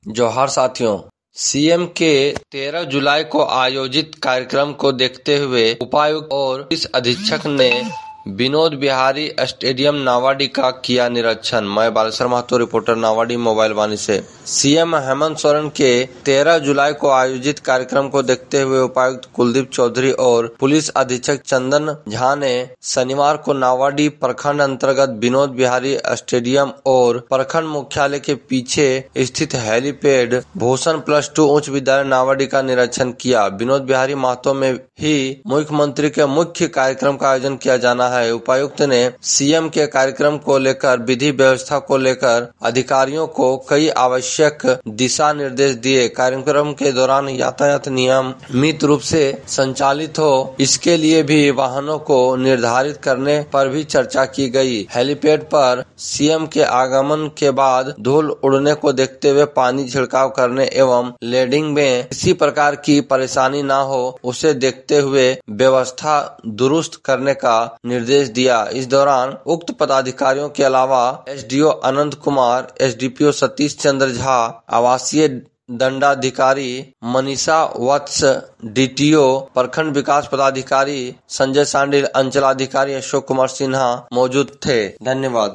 जोहार साथियों, सीएम के 13 जुलाई को आयोजित कार्यक्रम को देखते हुए उपायुक्त और पुलिस अधीक्षक ने विनोद बिहारी स्टेडियम नावाडी का किया निरीक्षण। मैं बालेश्वर महतो, रिपोर्टर नावाडी मोबाइल वाणी से। सीएम हेमंत सोरेन के 13 जुलाई को आयोजित कार्यक्रम को देखते हुए उपायुक्त कुलदीप चौधरी और पुलिस अधीक्षक चंदन झा ने शनिवार को नावाडी प्रखंड अंतर्गत विनोद बिहारी स्टेडियम और प्रखंड मुख्यालय के पीछे स्थित हेलीपैड भूषण +2 उच्च विद्यालय नावाडी का निरीक्षण किया। विनोद बिहारी महतो में ही मुख्यमंत्री के मुख्य कार्यक्रम का आयोजन किया जाना है। उपायुक्त ने सीएम के कार्यक्रम को लेकर विधि व्यवस्था को लेकर अधिकारियों को कई आवश्यक दिशा निर्देश दिए। कार्यक्रम के दौरान यातायात नियमित रूप से संचालित हो, इसके लिए भी वाहनों को निर्धारित करने पर भी चर्चा की गई। हेलीपैड पर सीएम के आगमन के बाद धूल उड़ने को देखते हुए पानी छिड़काव करने एवं लैंडिंग में किसी प्रकार की परेशानी न हो, उसे देखते हुए व्यवस्था दुरुस्त करने का निर्देश दिया। इस दौरान उक्त पदाधिकारियों के अलावा एसडीओ अनंत कुमार, एसडीपीओ सतीश चंद्र झा, आवासीय दंडाधिकारी मनीषा वत्स, डीटीओ प्रखंड विकास पदाधिकारी संजय सांडिल, अंचलाधिकारी अशोक कुमार सिन्हा मौजूद थे। धन्यवाद।